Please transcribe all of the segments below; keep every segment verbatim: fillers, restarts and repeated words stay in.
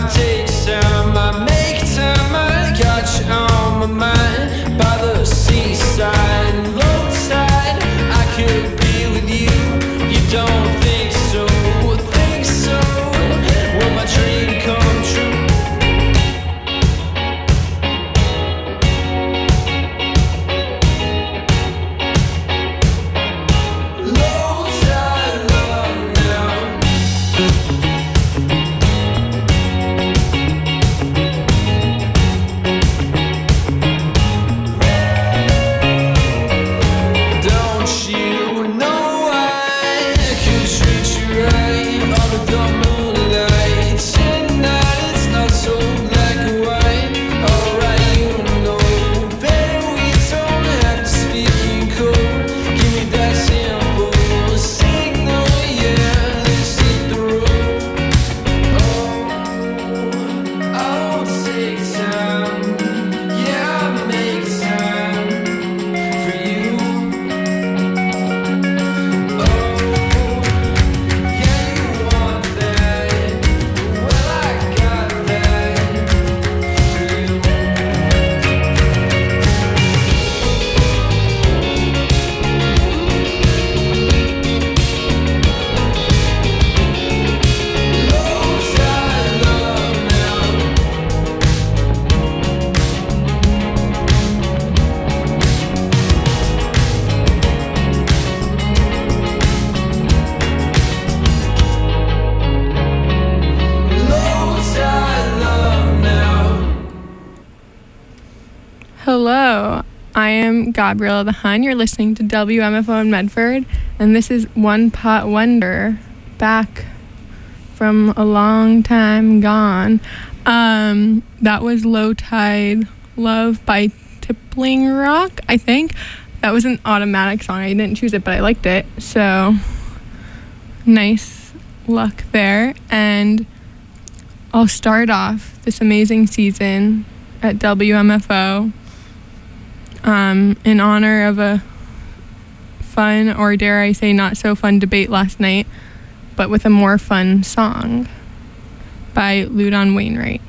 take time, I make time, I got you on my mind. By the seaside, low tide, I could be with you. You don't think so, think so. Will my dream come true? Hello, I am Gabriella the Hun. You're listening to W M F O in Medford, and this is One Pot Wonder, back from a long time gone. Um, that was Low Tide Love by Tippling Rock, I think. That was an automatic song. I didn't choose it, but I liked it. So, nice luck there. And I'll start off this amazing season at W M F O um, in honor of a fun, or dare I say not so fun, debate last night, but with a more fun song by Loudon Wainwright.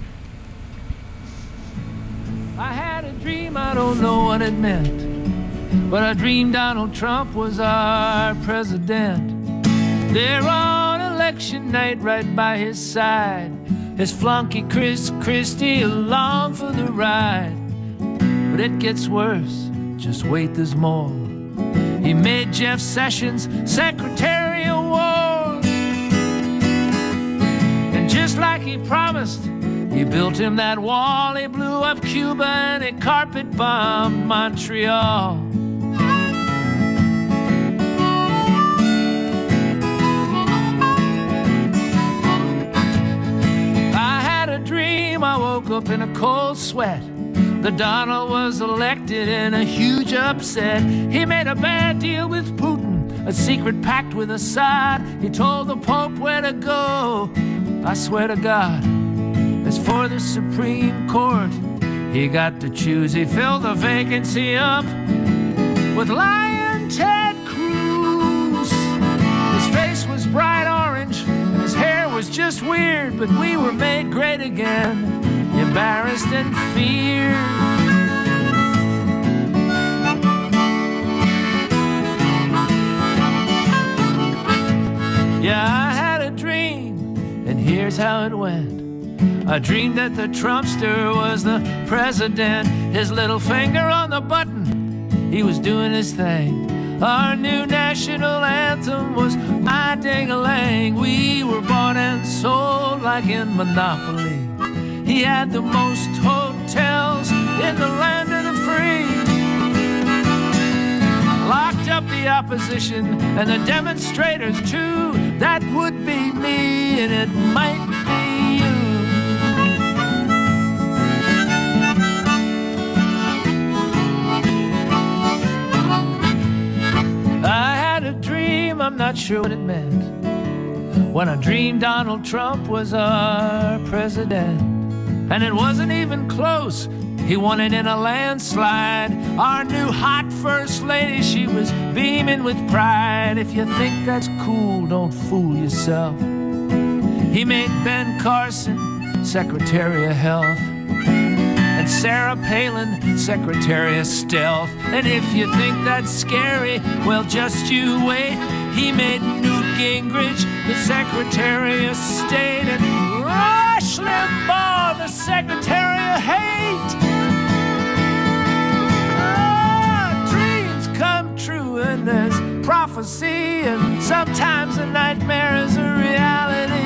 I had a dream, I don't know what it meant, but I dreamed Donald Trump was our president. There on election night, right by his side, his flunky Chris Christie along for the ride. But it gets worse, just wait, there's more. He made Jeff Sessions Secretary of War, and just like he promised, he built him that wall. He blew up Cuba and he carpet bombed Montreal. I had a dream, I woke up in a cold sweat. The Donald was elected in a huge upset. He made a bad deal with Putin, a secret pact with Assad. He told the Pope where to go. I swear to God, as for the Supreme Court, he got to choose. He filled the vacancy up with Lion Ted Cruz. His face was bright orange and his hair was just weird, but we were made great again, embarrassed and feared. Yeah, I had a dream, and here's how it went. I dreamed that the Trumpster was the president, his little finger on the button, he was doing his thing. Our new national anthem was My Ding-a-Lang. We were bought and sold like in Monopoly. He had the most hotels in the land of the free. Locked up the opposition and the demonstrators too. That would be me, and it might be you. I had a dream, I'm not sure what it meant, when I dreamed Donald Trump was our president. And it wasn't even close, he won it in a landslide. Our new hot first lady, she was beaming with pride. If you think that's cool, don't fool yourself. He made Ben Carson Secretary of Health, and Sarah Palin, Secretary of Stealth. And if you think that's scary, well, just you wait. He made Newt Gingrich the Secretary of State, and Rush Limbaugh the Secretary of Hate. Ah, dreams come true, and there's prophecy, and sometimes a nightmare is a reality.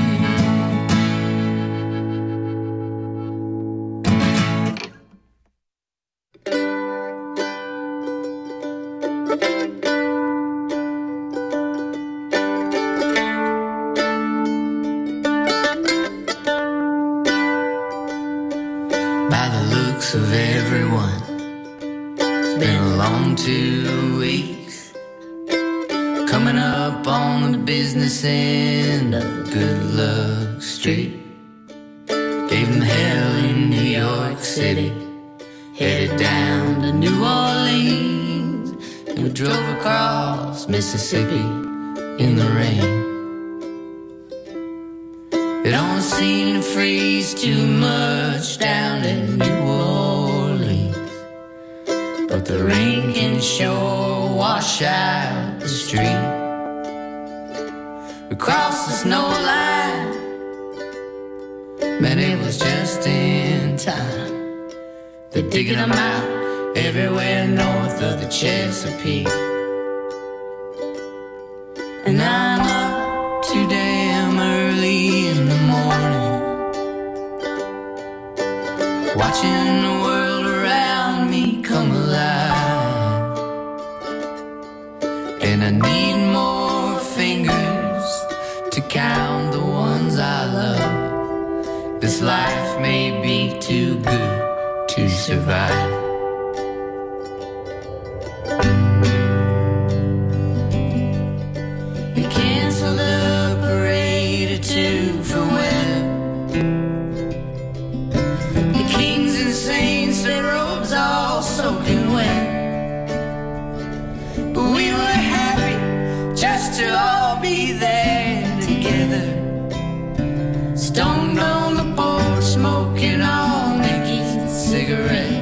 By the looks of everyone, it's been a long two weeks, coming up on the business end of Good Luck Street. Gave them hell in New York City, headed down to New Orleans, and we drove across Mississippi in the rain. It don't seem to freeze too much down in New Orleans, but the rain can sure wash out the street. We crossed the snow line, man, it was just in time. They're digging them out everywhere north of the Chesapeake. And I'm up too damn early in the morning, watching the world around me come alive. And I need more fingers to count the ones I love. This life may be too good to survive. They canceled a parade or two for weather. The kings and saints, their robes all soaking wet. But we were happy just to all be there together, stoned on the porch, smoking all Mickey's cigarettes.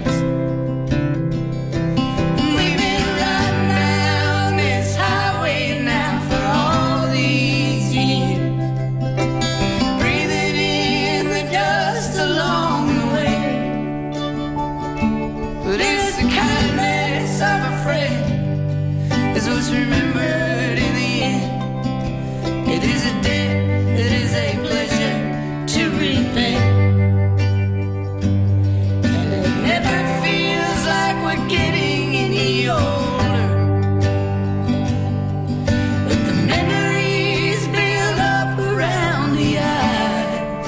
We've been riding down this highway now for all these years, breathing in the dust along the way. But it's the kindness of a friend is what's remembered in the end. It is a debt that is a pleasure to repay, and it never feels like we're getting any older. But the memories build up around the eyes,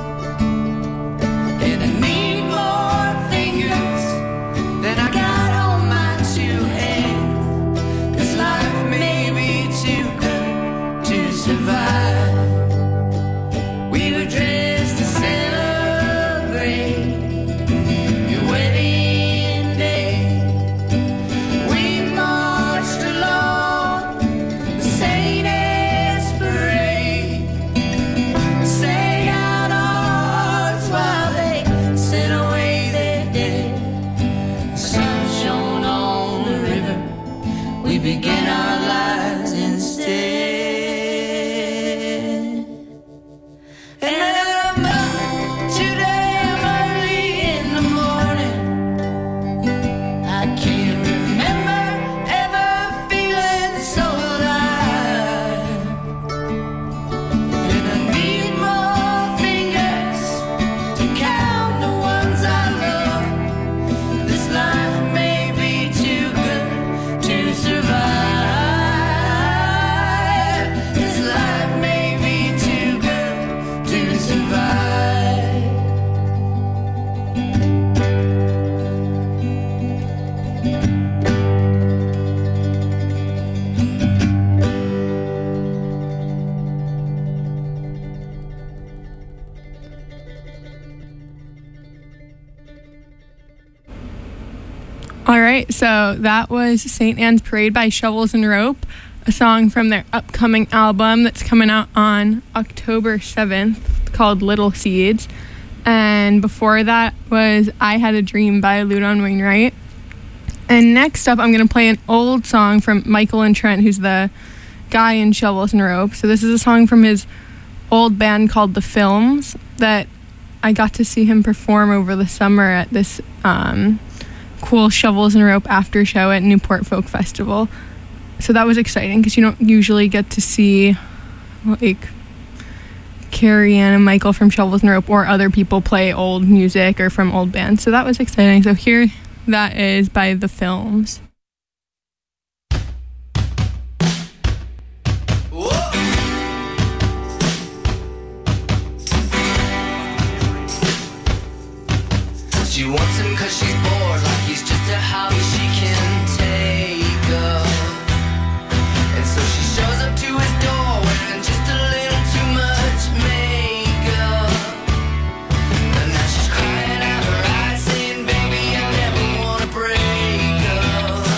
and I need more fingers than I got on my two hands. This life may be too good to survive. We were dressed to celebrate your wedding day. We marched along the Saint Anne's parade, sang out our hearts while they sent away their dead. The sun shone on the river, we began our lives instead. And I'm up too damn early in the morning, I can't remember ever feeling so alive. And I need more fingers to count the ones I love. This life may be too good to survive. This life may be too good to survive. All right, so that was Saint Anne's Parade by Shovels and Rope, a song from their upcoming album that's coming out on October seventh, called Little Seeds. And before that was I Had a Dream by Loudon Wainwright. And next up, I'm going to play an old song from Michael and Trent, who's the guy in Shovels and Rope. So this is a song from his old band called The Films that I got to see him perform over the summer at this um, cool Shovels and Rope after show at Newport Folk Festival. So that was exciting because you don't usually get to see like Carrie Ann and Michael from Shovels and Rope or other people play old music or from old bands. So that was exciting. So here that is by The Films. She wants him cause she's bored, like he's just a hobby she can take up. And so she shows up to his door wearing just a little too much makeup. And now she's crying out her eyes saying, baby, I never wanna break up.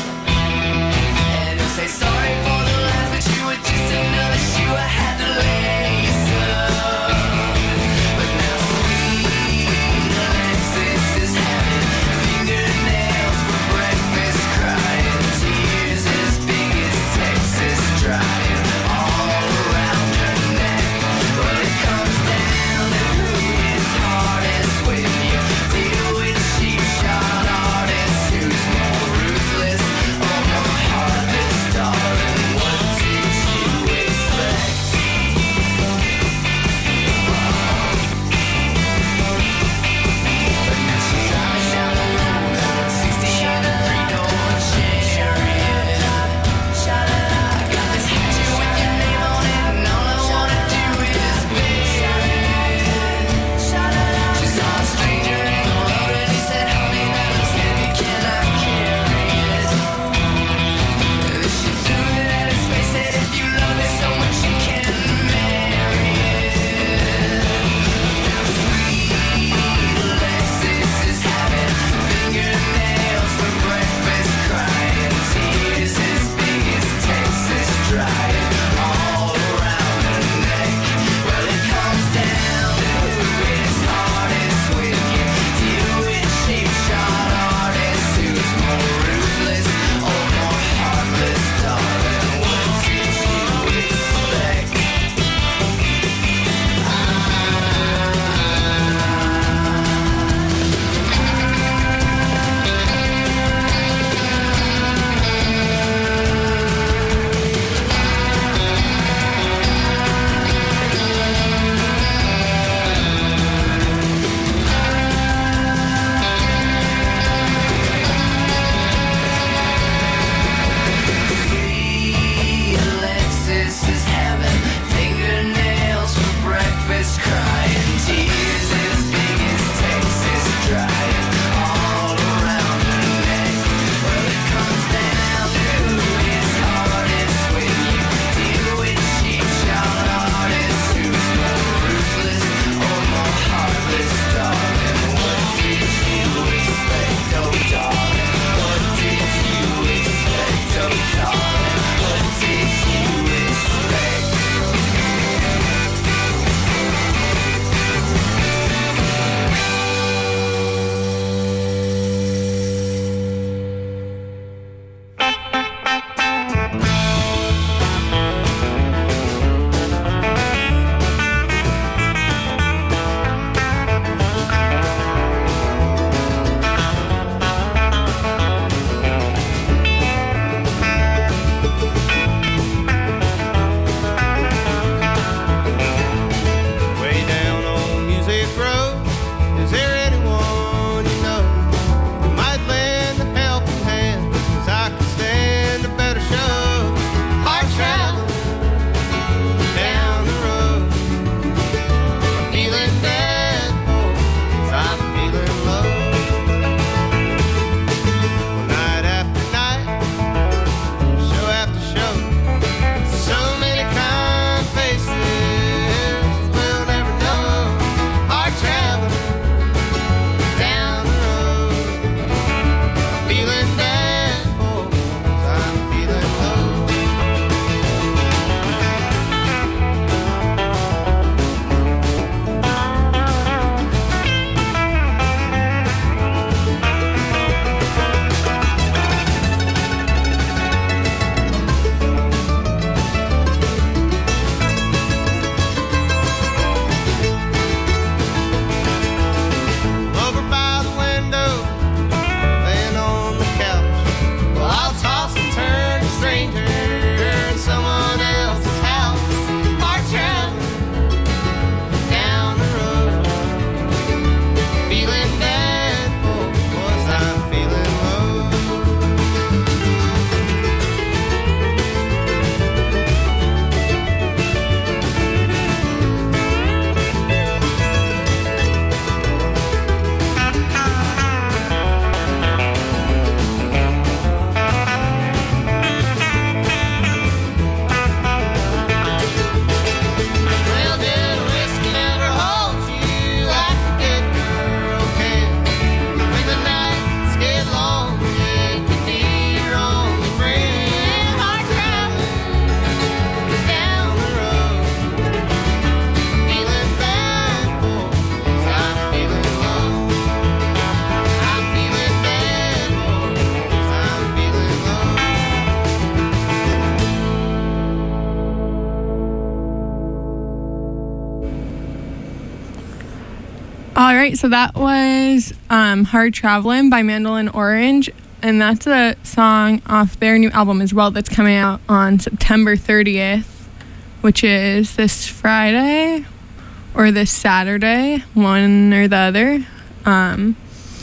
All right, so that was um, Hard Travelin' by Mandolin Orange, and that's a song off their new album as well that's coming out on September thirtieth, which is this Friday or this Saturday, one or the other. Um,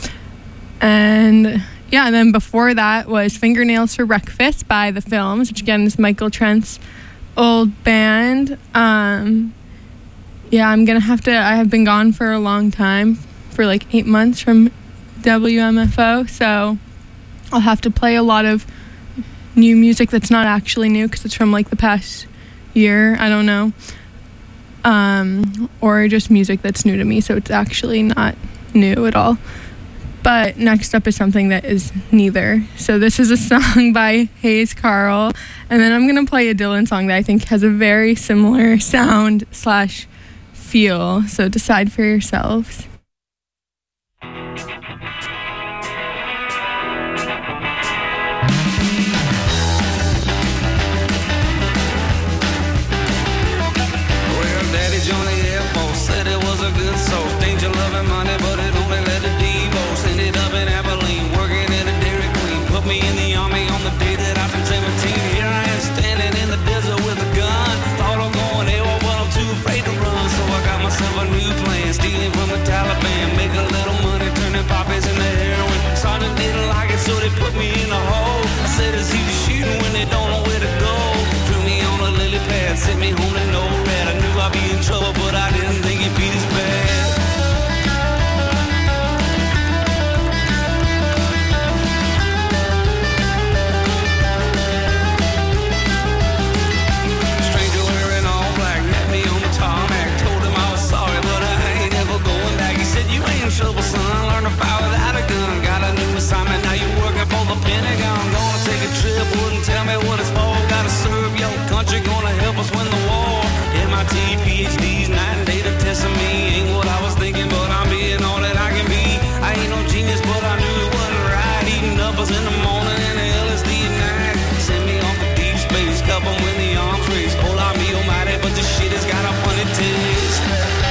and yeah, and then before that was Fingernails for Breakfast by The Films, which again is Michael Trent's old band. Um, yeah, I'm gonna have to, I have been gone for a long time, for like eight months from W M F O, so I'll have to play a lot of new music that's not actually new because it's from like the past year, I don't know. Um, or just music that's new to me, so it's actually not new at all. But next up is something that is neither. So this is a song by Hayes Carll, and then I'm gonna play a Dylan song that I think has a very similar sound slash feel. So decide for yourselves. Sent me home to no red. I knew I'd be in trouble, but I didn't think it'd be this bad. Stranger wearing all black met me on the tarmac. Told him I was sorry, but I ain't ever going back. He said, you ain't in trouble, son. Learn to fire without a gun. Got a new assignment, now you're working for the Pentagon. Gonna take a trip, wouldn't tell me what it's for. Gotta serve your country, gonna help us win the war. M I T, P H Ds, night and day to test me. Ain't what I was thinking, but I'm being all that I can be. I ain't no genius, but I knew it wasn't right. Eating uppers in the morning and the L S D at night. Send me off to deep space, cup 'em when the arms race. Hola me almighty, but this shit has got a funny taste.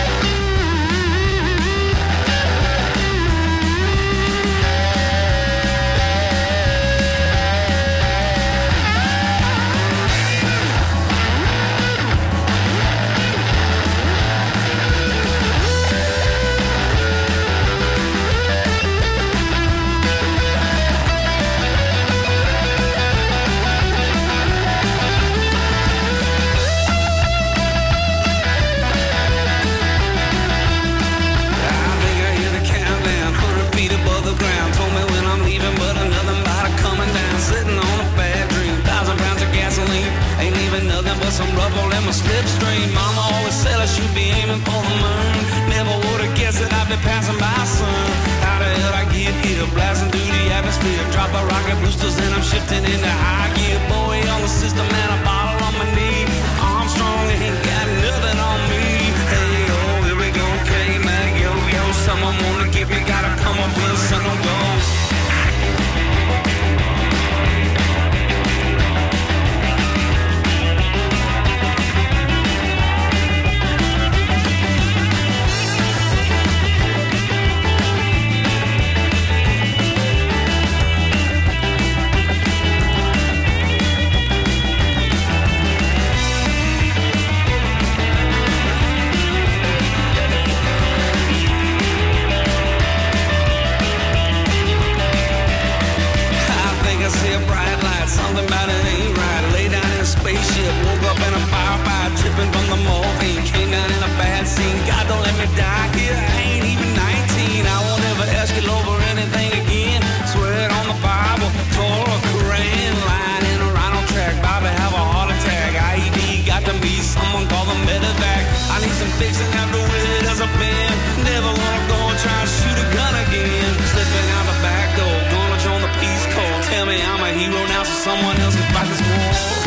Some rubble in my slipstream. Mama always said I should be aiming for the moon. Never would've guessed that I'd be passing by soon. How the hell I get here, blasting through the atmosphere. Drop a rocket boosters and I'm shifting into high gear. Boy on the system and a bottle on my knee. Armstrong ain't got nothing on me. Hey yo, here we go, K-Mag, yo yo. Someone wanna give me, gotta come up with a son of gold. Something about it ain't right. Lay down in a spaceship, woke up in a firefight, tripping from the morphine. Came down in a bad scene. God don't let me die here. I ain't even nineteen. I won't ever ask you over anything again. Swear it on the Bible, Torah, Quran. Lying in a rhino track, Bobby have a heart attack. I E D got to be someone called the medevac. I need some fixing after with it as a pen. Never wanna go and try and shoot a gun again. Slipping out the back door, gonna join the Peace Corps. Tell me I'm a hero now, so someone else can fight this war.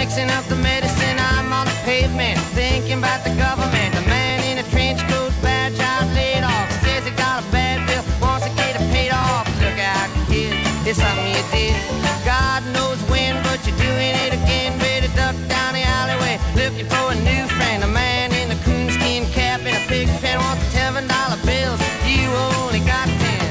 mixing up the medicine. I'm on the pavement, thinking about the government. The man in a trench coat, badge out, laid off. Says he got a bad bill, wants to get it paid off. Look out, kid, it's something you did. God knows when, but you're doing it again. Ready to duck down the alleyway, looking for a new friend. A man in a coonskin cap and a pig pen wants seven dollar bills. You only got ten.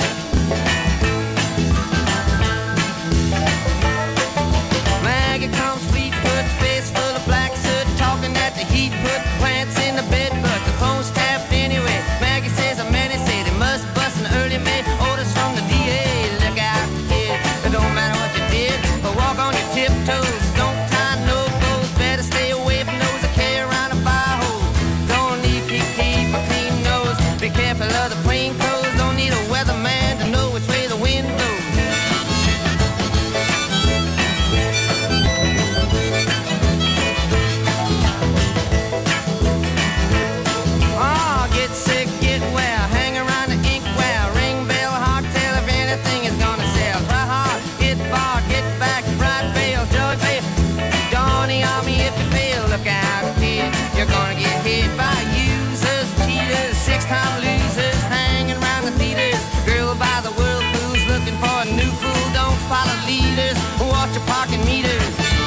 Maggie comes fleet foot, face full of black soot, talking that the heat put plants in the bed, but the phone's tapped anyway. Maggie says a man say they must bust an early May. Orders from the D A. Look out, kid, it don't matter what you did, but walk on your tiptoes. Don't tie no bows. Better stay away from those that carry around a fire hose. Don't need P P for clean nose. Be careful of the plain clothes. Don't need a weatherman to know which way the wind blows. Oh, get sick, get well, hang around the inkwell, ring bell, hardtail if anything is gonna sell. Try hard, get barred, get back, right bail, George bail. Join the army if you fail. Look out, kid, you're gonna get hit by users, cheaters, six-time losers, hanging around the theaters. Girl by the whirlpools, looking for a new fool. Don't follow leaders, watch your parking meters.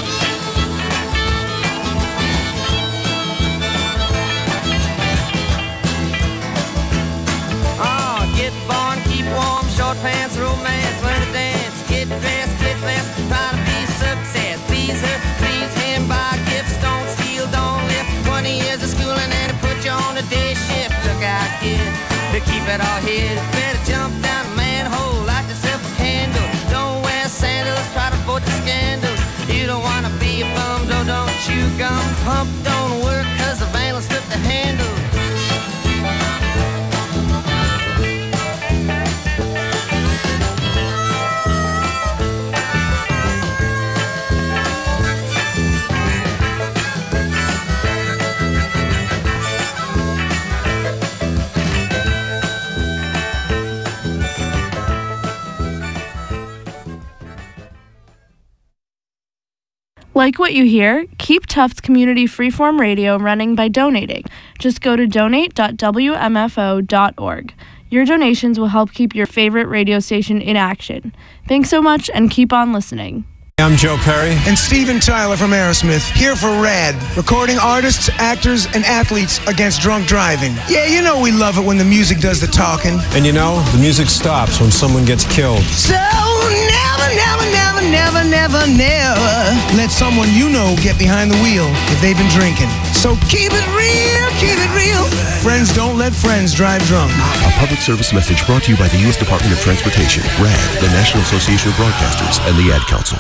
Oh, get born, keep warm, short pants, romance, learn to dance, get dressed, get less, try to be success. Please her, please him, buy gifts, don't steal, don't lift. Twenty years of schooling and to put you on a day shift. Look out, kid, to keep it all hid. Better jump down a manhole, light yourself a candle. Don't wear sandals, try to avoid the scandal. You don't wanna be a bum, no, don't chew gum. Pump don't work, cause the van will slip the handle. Like what you hear? Keep Tufts Community Freeform Radio running by donating. Just go to donate dot w m f o dot org. Your donations will help keep your favorite radio station in action. Thanks so much and keep on listening. I'm Joe Perry. And Steven Tyler from Aerosmith, here for RAD, recording artists, actors, and athletes against drunk driving. Yeah, you know we love it when the music does the talking. And you know, the music stops when someone gets killed. So never, never, never, never, never, never let someone you know get behind the wheel if they've been drinking. So keep it real, keep it real. Friends don't let friends drive drunk. A public service message brought to you by the U S Department of Transportation, RAD, the National Association of Broadcasters, and the Ad Council.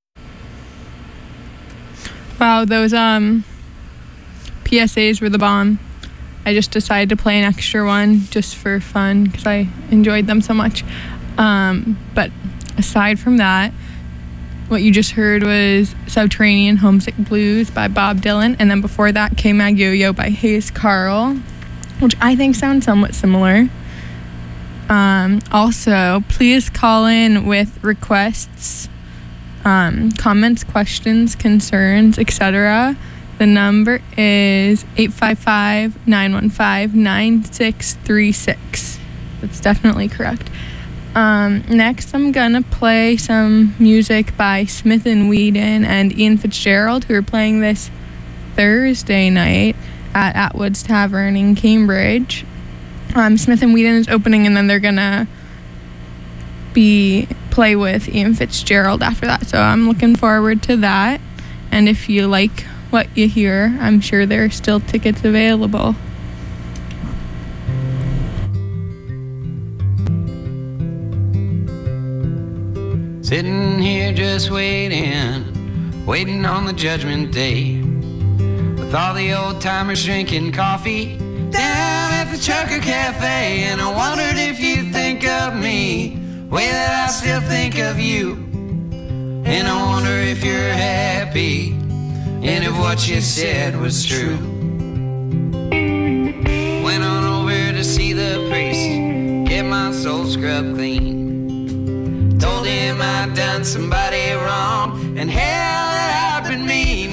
Wow, those um P S As were the bomb. I just decided to play an extra one just for fun because I enjoyed them so much. Um, but aside from that, what you just heard was Subterranean Homesick Blues by Bob Dylan, and then before that, K-Mag Yo-Yo by Hayes Carl, which I think sounds somewhat similar. Um, also, please call in with requests, um, comments, questions, concerns, et cetera. The number is eight five five, nine one five, nine six three six. That's definitely correct. Um, next, I'm gonna play some music by Smith and Whedon and Ian Fitzgerald, who are playing this Thursday night at Atwood's Tavern in Cambridge. Um, Smith and Whedon is opening, and then they're gonna be play with Ian Fitzgerald after that. So I'm looking forward to that. And if you like what you hear, I'm sure there are still tickets available. Sitting here just waiting, waiting on the judgment day, with all the old timers drinking coffee down at the Chucker Cafe. And I wondered if you'd think of me way that I still think of you. And I wonder if you're happy and if what you said was true. Went on over to see the priest, get my soul scrubbed clean. Told him I'd done somebody wrong and hell that I'd been mean.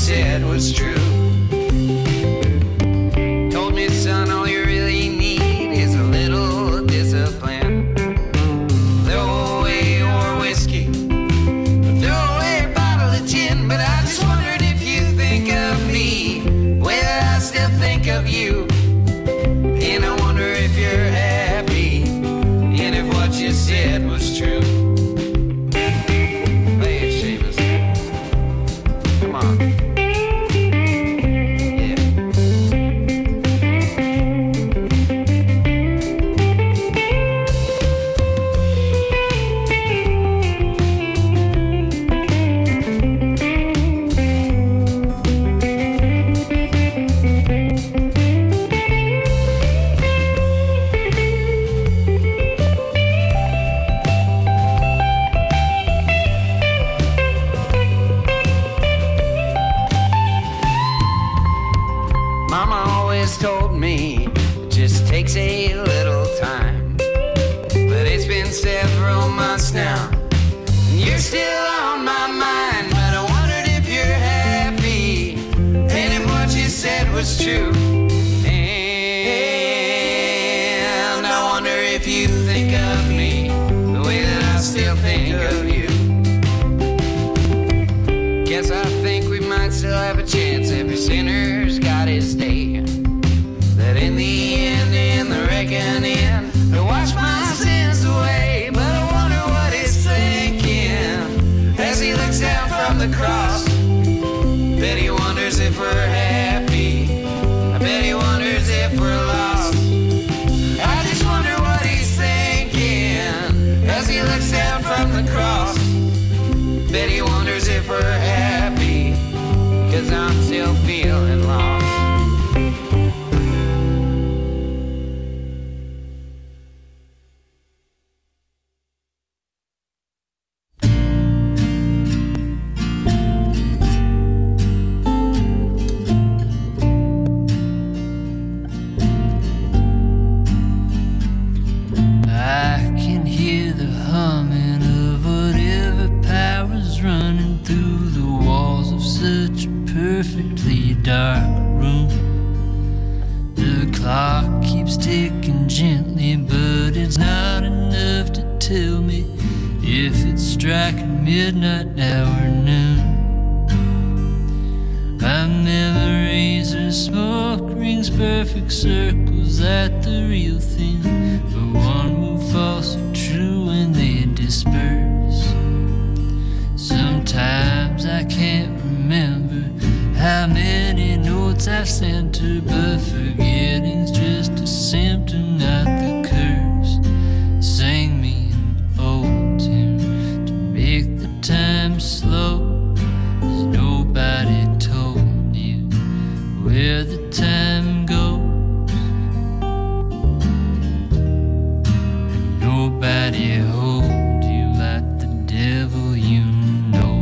said was true. Told me, son, all you really need is a little discipline. Throw away your whiskey, throw away a bottle of gin. But I just wondered if you think of me, well, I still think of you. And I wonder if you're happy, and if what you said was true. Told me it just takes a little time, but it's been several months now, and you're still on my mind. But I wondered if you're happy, and if what you said was true. And I wonder if you think of me the way that I still think of you. Guess I think we might still have a chance. Every sinner's got his day. That in the end, in the reckoning, to wash my sins away. But I wonder what he's thinking as he looks down from the cross. Bet he wonders if we're happy. I bet he wonders if we're lost. I just wonder what he's thinking as he looks down from the cross. Bet he wonders if we're happy, 'cause I'm still feeling lost. Midnight now or noon. My memories are smoke rings, perfect circles at the real thing. But one move false or true when they disperse. Sometimes I can't remember how many notes I've sent her, but forgetting's just a symptom, not the curse. Sing me an old tune to make the time slow, 'cause nobody told you where the time goes, and nobody holds you like the devil you know.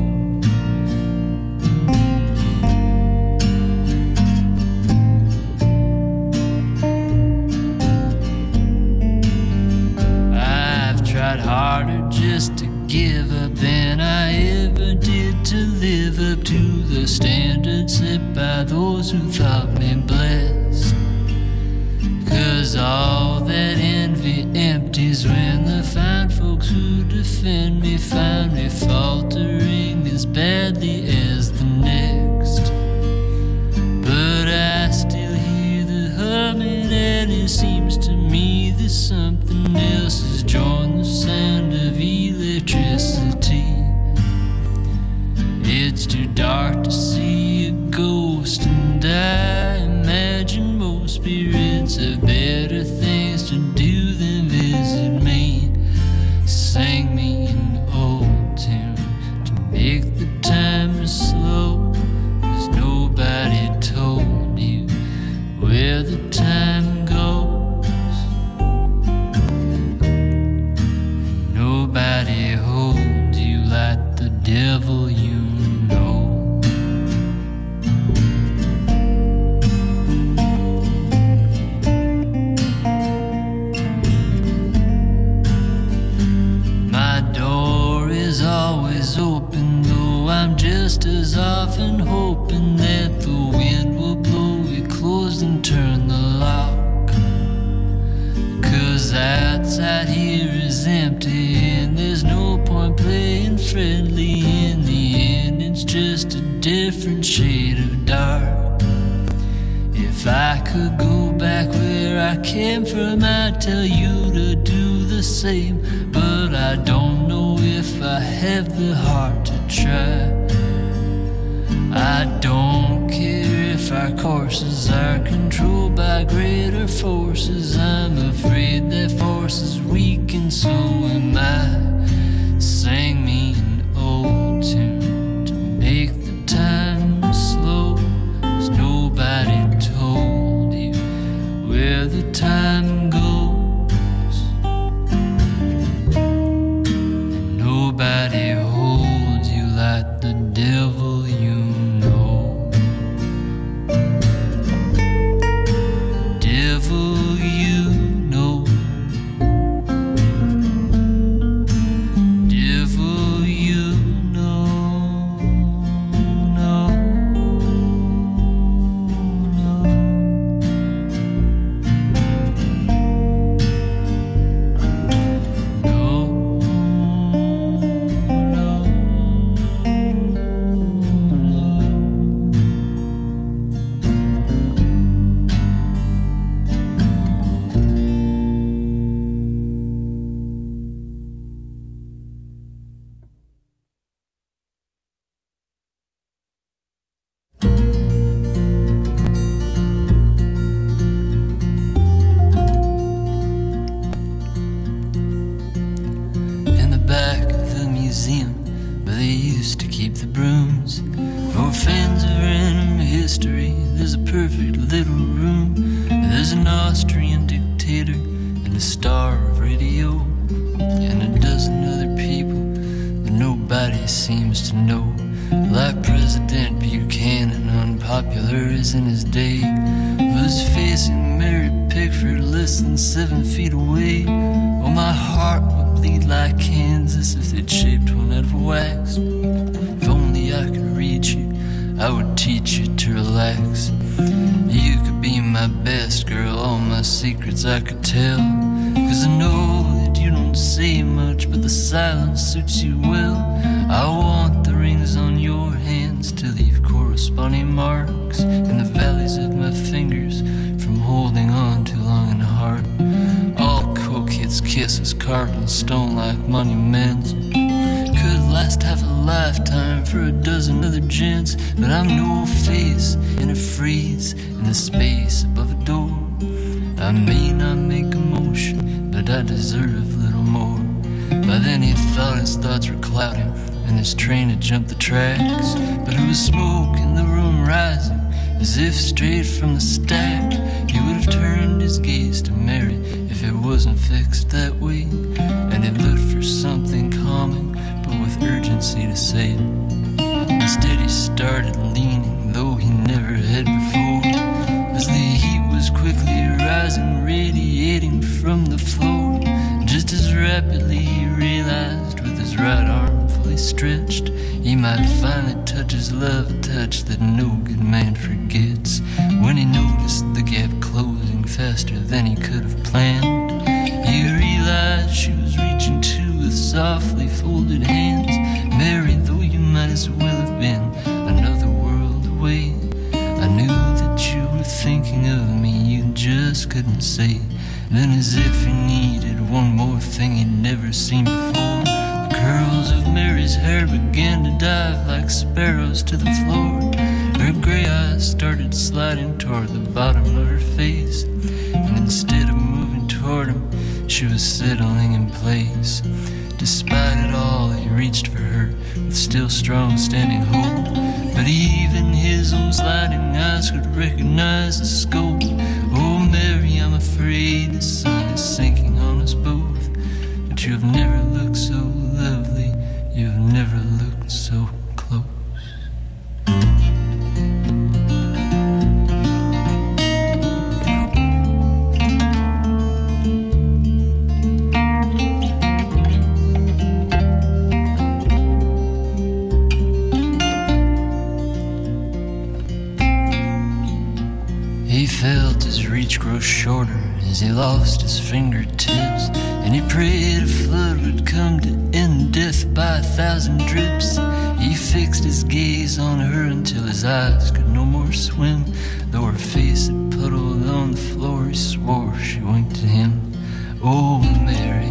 I've tried harder just to give up than I ever did to live up to the standards set by those who thought me blessed. 'Cause all that envy empties when the fine folks who defend me find me faltering as badly as the next. But I still hear the humming, and it seems to me that something else has drawn the sound of electricity. It's too dark to see a ghost, and I imagine most spirits have better things to do than visit me. Sing me an old tune to make the time slow, 'cause nobody told you where the time goes. Nobody holds you like the devil you know. friendly. In the end, it's just a different shade of dark. If I could go back where I came from, I'd tell you to do the same. But I don't know if I have the heart to try. I don't care if our courses are controlled by greater forces. I'm afraid that force is weak and so am I. Sang me an old tune to make the time slow, 'cause nobody told you where the time goes, and nobody holds you like the devil you know. Devil you know. Devil you know. No, no. In the back of the museum where they used to keep the brooms for fans of random history, there's a perfect little room. There's an Austrian dictator and a star of radio and a dozen other people that nobody seems to know. Like President Buchanan, unpopular as in his day, was facing Mary Pickford less than seven feet away. Oh, my heart would bleed like Kansas if they'd shaped one out of wax. If only I could reach you, I would teach you to relax. You could be my best girl, all my secrets I could tell, 'cause I know that you don't say much, but the silence suits you well. I want the rings on your hands to leave corresponding marks in the valleys of my fingers from holding on too long in the heart. All coquettes, kisses carved in stone like monuments could last half a lifetime for a dozen other gents. But I'm no face in a freeze in the space above a door. I may not make a motion, but I deserve a little more. By then he thought his thoughts were clouding and his train had jumped the tracks. But it was smoke in the room rising as if straight from the stack. He would have turned his gaze to Mary if it wasn't fixed that way, and he looked for something calming but with urgency to say it. Instead he started leaning, though he never had before, as the heat was quickly rising, radiating from the floor. Just as rapidly he realized, with his right arm fully stretched, he might finally touch his love, a touch that no good man forgets. When he noticed the gap closing faster than he could have planned, he realized she was reaching to with softly folded hands. Mary, though you might as well have been another world away, I knew that you were thinking of me, you just couldn't say it. Then, as if he needed one more thing he'd never seen before, the curls of Mary's hair began to dive like sparrows to the floor. Her gray eyes started sliding toward the bottom of her face, and instead of moving toward him, she was settling in place. Despite it all, he reached for her with still strong standing hold, but even his own sliding eyes could recognize the scope. Oh, Mary, I'm afraid the sun is sinking on us both, but you have never looked so lovely, you have never looked so close. He felt his reach grow shorter as he lost his fingertips. and he prayed a flood would come to end death by a thousand drips. He fixed his gaze on her until his eyes could no more swim. Though her face had puddled on the floor, he swore she winked at him. Oh, Mary,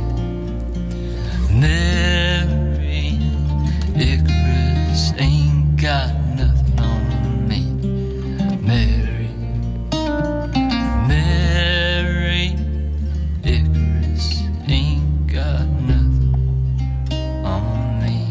Mary, Icarus ain't got nothing on me. Mary, Mary, Icarus ain't got nothing on me.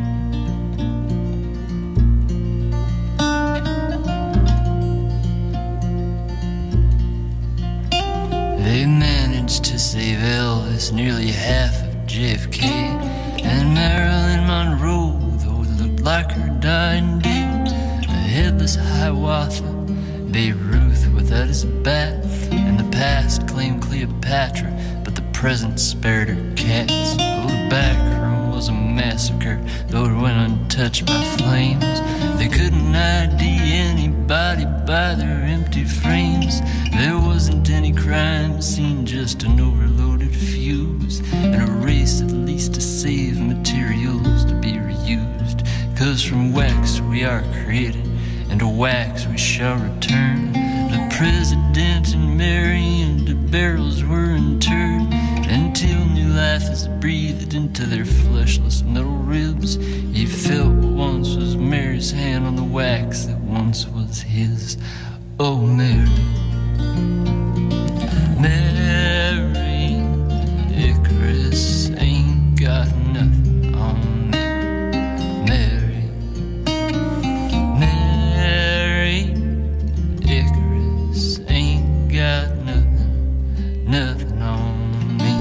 They managed to save Elvis, nearly half of J F K, and Marilyn Monroe, though it looked like her dying day. A headless Hiawatha, Babe Ruth without his bat, and the past claimed Cleopatra, but the present spared her cats. Oh, the back room was a massacre, though it went untouched by flames. They couldn't I D anybody by their empty frames. There wasn't any crime scene, just an overloaded fuse, and a race at least to save materials to be reused. Cause from wax we are created, and to wax we shall return. The president and Mary and the barrels were interred, until new life is breathed into their fleshless metal ribs. He felt what once was Mary's hand on the wax that once was his. Oh, Mary, Mary, Icarus ain't got nothing on me. Mary, Mary, Icarus ain't got nothing, nothing on me.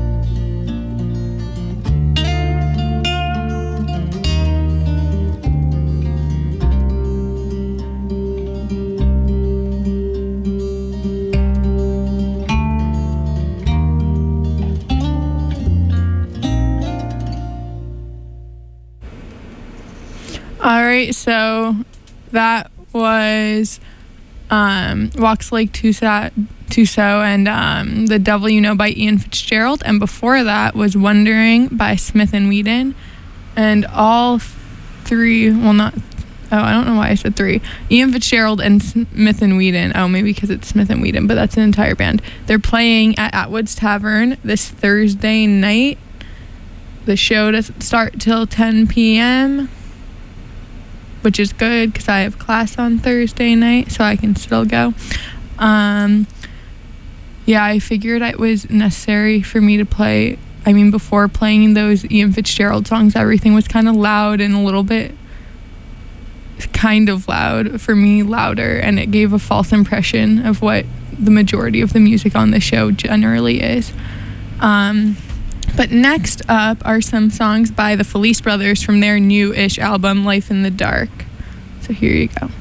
All right, so that was um, Walks Like Tusa, Tuso and um, The Devil You Know by Ian Fitzgerald. And before that was Wondering by Smith and Whedon. And all three, well, not, oh, I don't know why I said three. Ian Fitzgerald and Smith and Whedon. Oh, maybe because it's Smith and Whedon, but that's an entire band. They're playing at Atwood's Tavern this Thursday night. The show doesn't start till ten p.m., which is good because I have class on Thursday night, so I can still go. Um, yeah, I figured it was necessary for me to play. I mean, before playing those Ian Fitzgerald songs, everything was kind of loud and a little bit kind of loud, for me, louder, and it gave a false impression of what the majority of the music on the show generally is. Um, But next up are some songs by the Felice Brothers from their new-ish album, Life in the Dark. So here you go.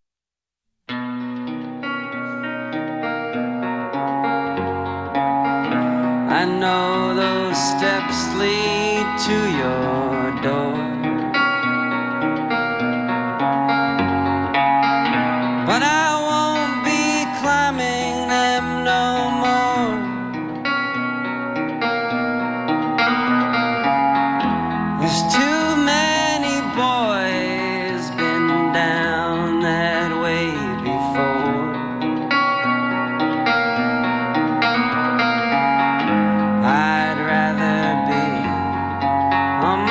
I know those steps lead to your door, but I won't be climbing them no more. There's too many boys been down that way before. I'd rather be on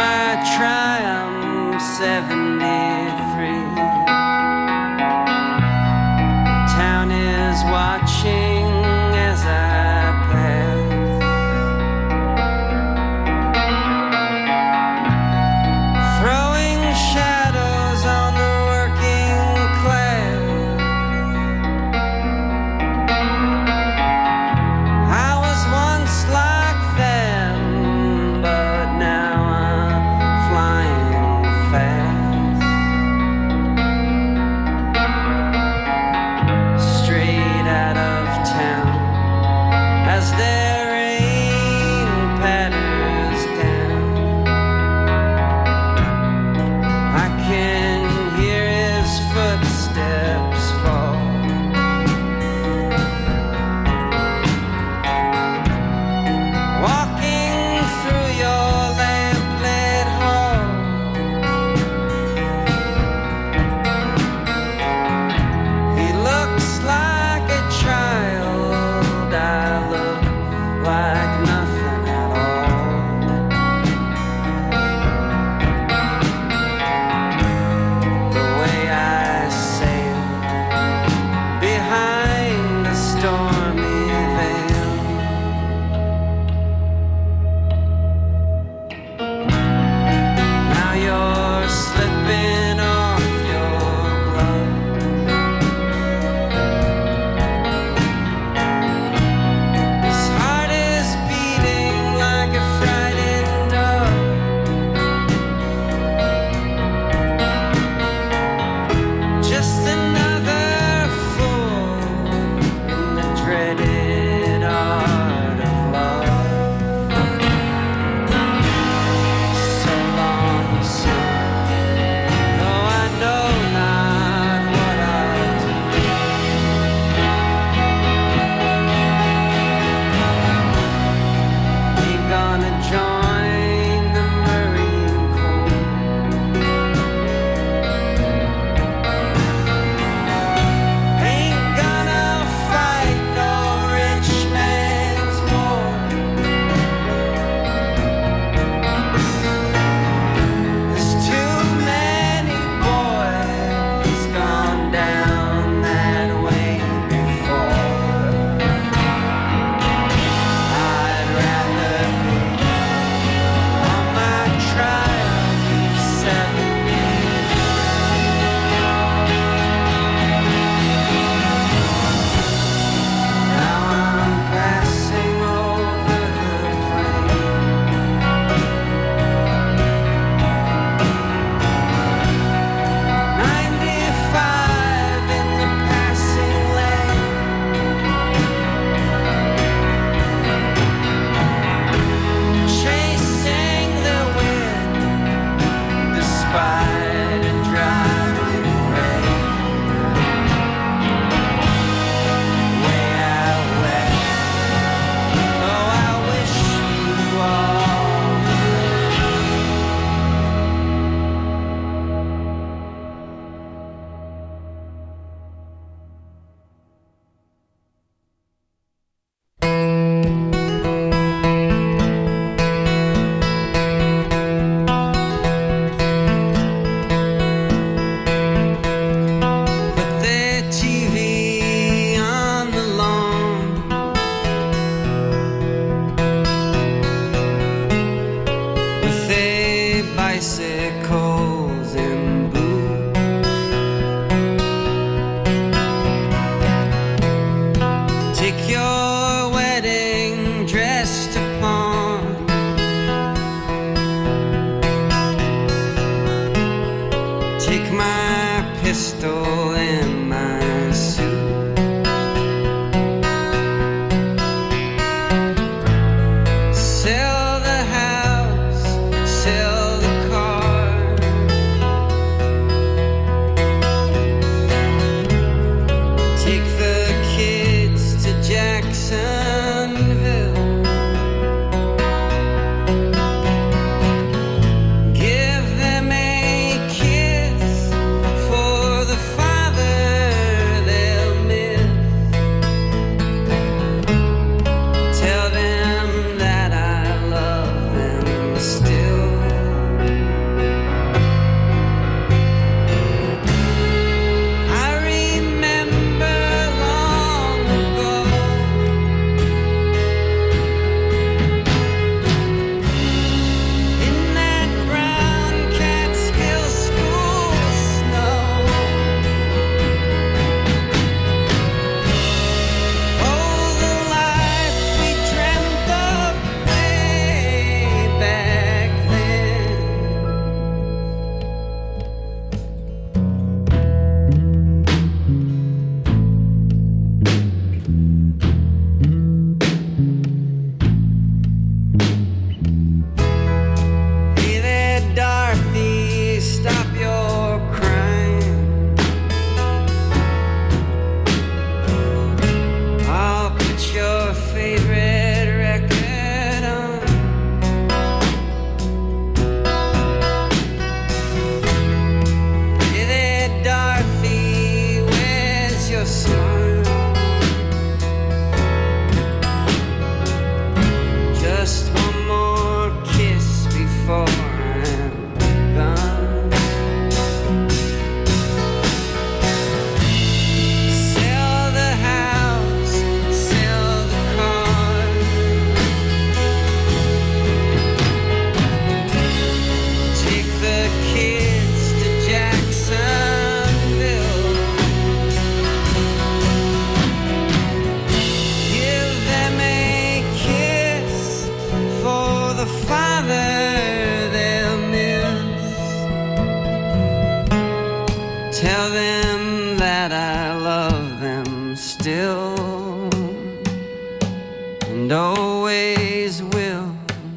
still and always will.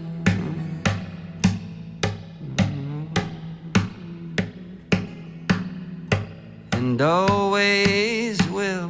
And always will.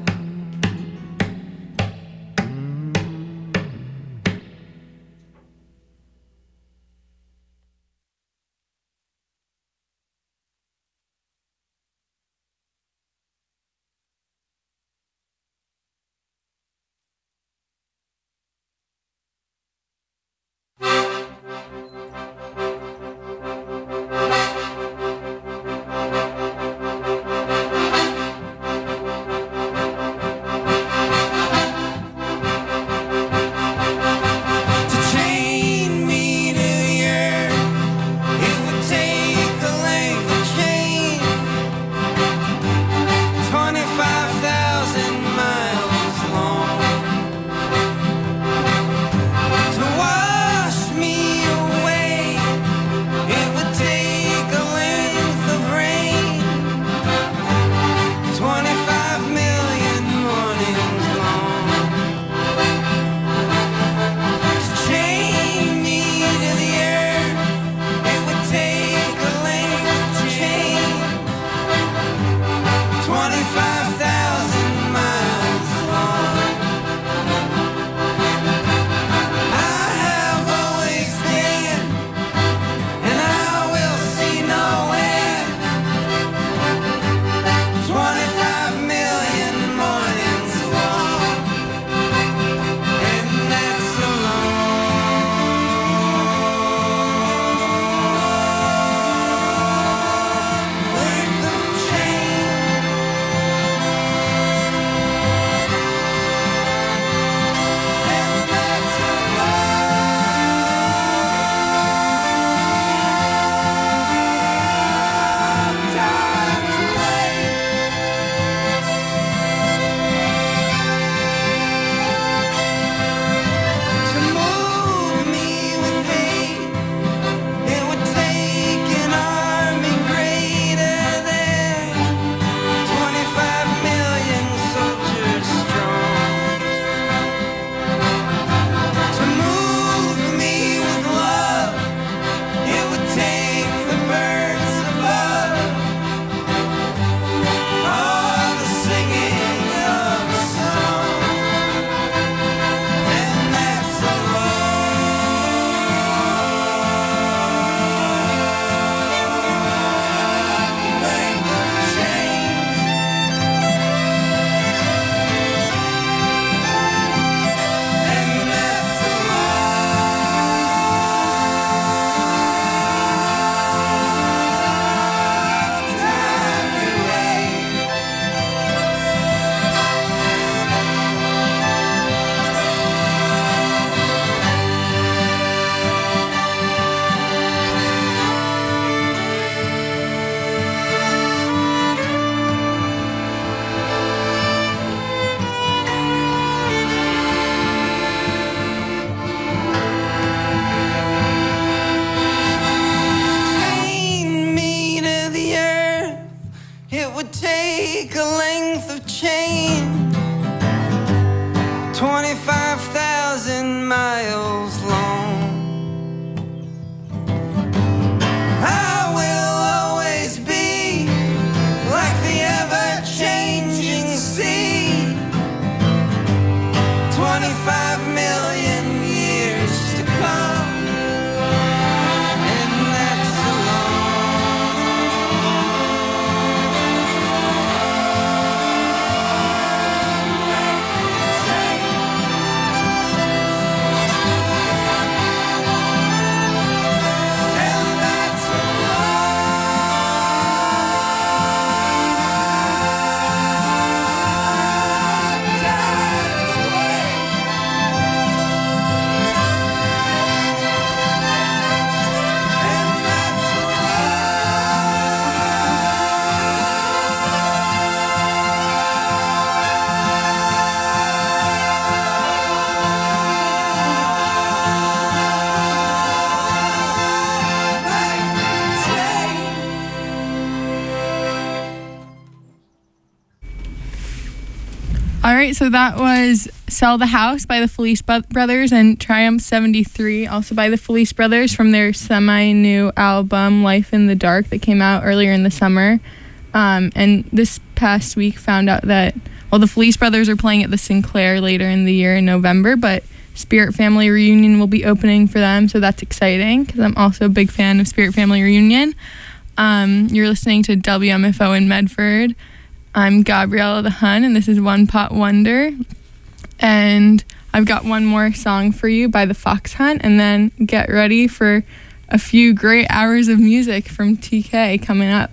All right, so that was Sell the House by the Felice Brothers and Triumph seventy-three, also by the Felice Brothers from their semi-new album, Life in the Dark, that came out earlier in the summer. Um, and this past week found out that, well, the Felice Brothers are playing at the Sinclair later in the year in November, but Spirit Family Reunion will be opening for them, so that's exciting because I'm also a big fan of Spirit Family Reunion. Um, you're listening to W M F O in Medford. I'm Gabriella the Hun, and this is One Pot Wonder. And I've got one more song for you by the Fox Hunt, and then get ready for a few great hours of music from T K coming up.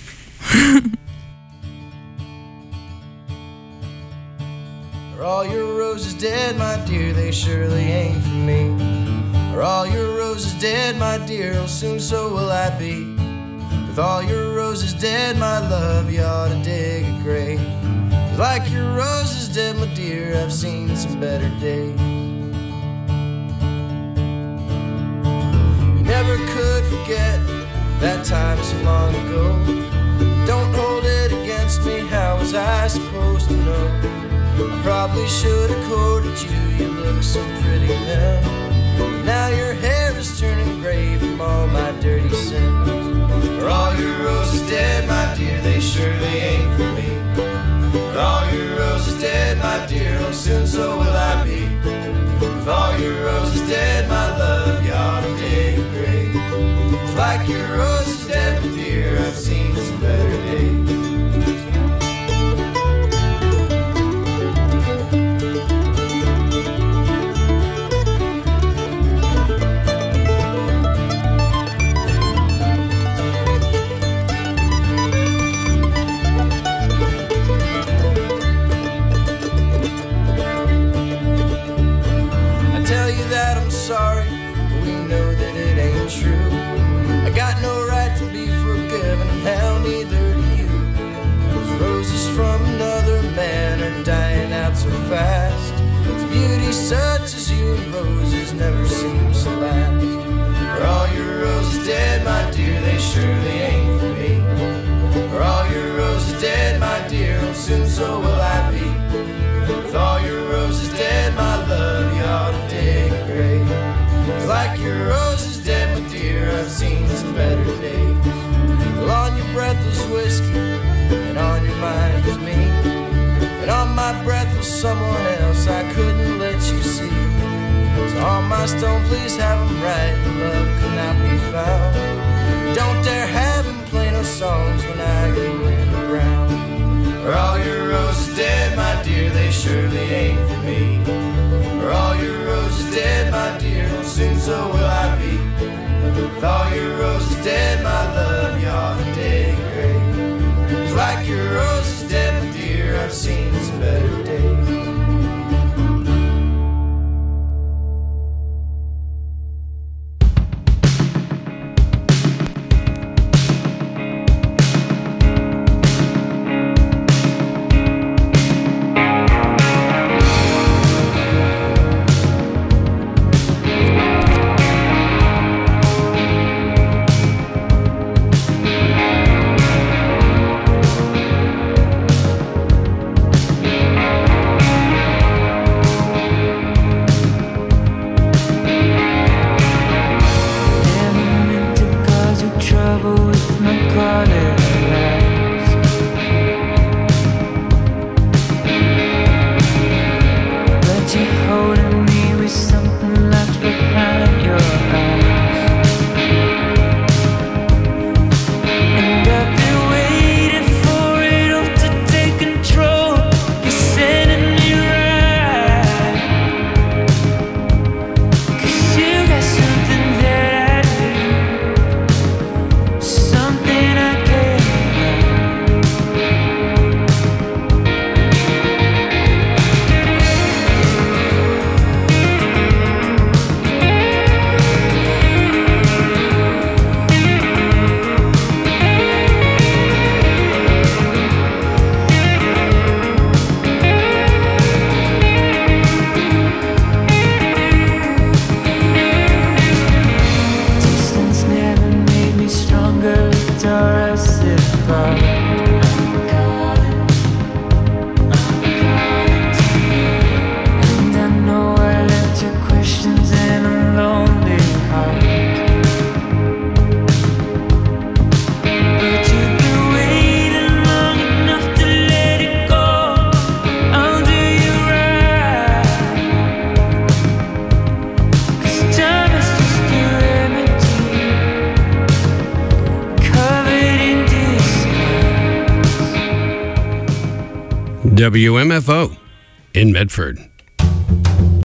Are all your roses dead, my dear? They surely ain't for me. Are all your roses dead, my dear? Oh, soon so will I be. With all your roses dead, my love, you ought to dig a grave. 'Cause like your roses dead, my dear, I've seen some better days. You never could forget that time so long ago. Don't hold it against me, how was I supposed to know? I probably should have courted you, you look so pretty then. Now your hair is turning gray from all my dirty sins. Are all your roses dead, my dear? They surely ain't for me. Are all your roses dead, my dear? Oh, soon so will I be. With all your roses dead, my love, you ought to dig a grave. It's like your roses dead, my dear, I've seen some better days. Sorry, but we know that it ain't true. I got no right to be forgiven, and hell neither do you. Those roses from another man are dying out so fast. Cause beauty such as you and roses never seems to last. Are all your roses dead, my dear? They surely ain't for me. Are all your roses dead, my dear? Oh, soon so will I be. With all your roses dead, my love, you ought to dig a grave. It's like your roses dead, my dear, I've seen some better days. Well, on your breath was whiskey, and on your mind was me. And on my breath was someone else I couldn't let you see. So on my stone, please have them right, and love cannot be found. Don't dare have them play no songs when I go in the ground. Are all your roses dead, my dear? They surely ain't for me. Are all your roses dead, my dear? Oh, soon so will I be. With all your roses dead, my love, you ought to dig a grave. It's like your roses dead, my dear, I've seen some better days. W M F O in Medford.